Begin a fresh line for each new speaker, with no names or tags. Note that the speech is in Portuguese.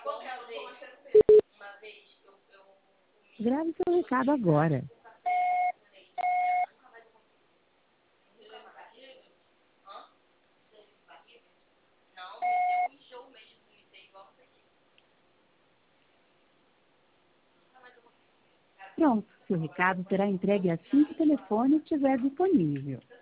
Grave seu recado agora. Pronto, seu recado será entregue assim que o telefone estiver disponível.